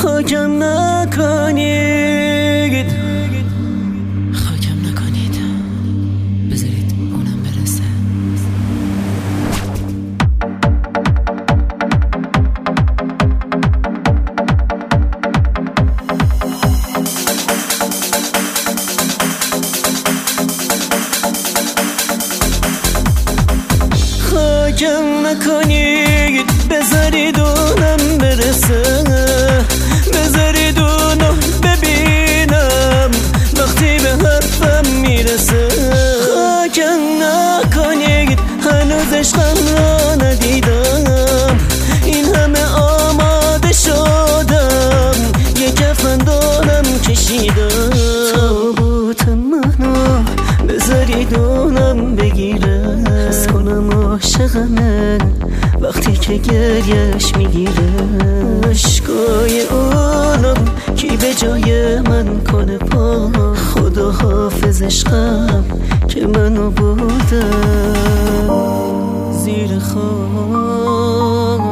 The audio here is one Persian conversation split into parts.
خاکم نکنید، خاکم نکنید، بذارید اونم برسه. خاکم نکنید، بذارید اونم برسه، بذارید اونو ببینم وقتی به حرفم میرسه. خاکم نکنید، هنوز عشقم را ندیدم، این همه آماده شدم، یه کفن دارم کشیدم. تابوت منو بذارید اونم بگیره، حس کنم عاشقمه وقتی که گریش میگیره. عشقای اونم کی به جای من کنه پا، خدا حافظ عشقم که منو بردم زیر خاک.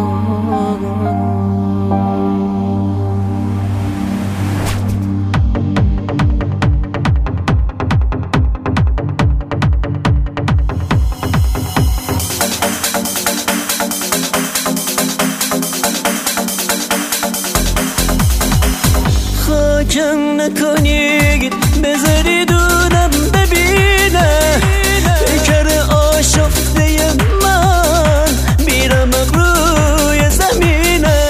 خاکم نکنید، بذارید اونم ببینه پیکر آشفته من بیرمق روی زمینه.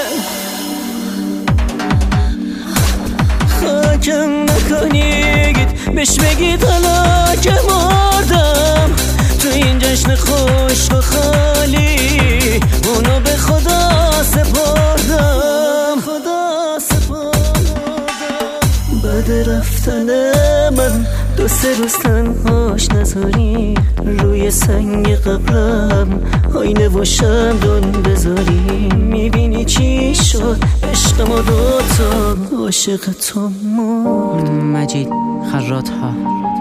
خاکم نکنید، بهش بگید حالا که مردم تو این جشن خشک و خالی، اونو به خدا سپردم، خدا سپردم. بعد رفتن من 2-3 روز تنهاش نذاری، روی سنگ قبرم آینه و شمدون بذاری. میبینی چی شد عشق ما دوتا، عاشق تو مرد. مجید خراط ها.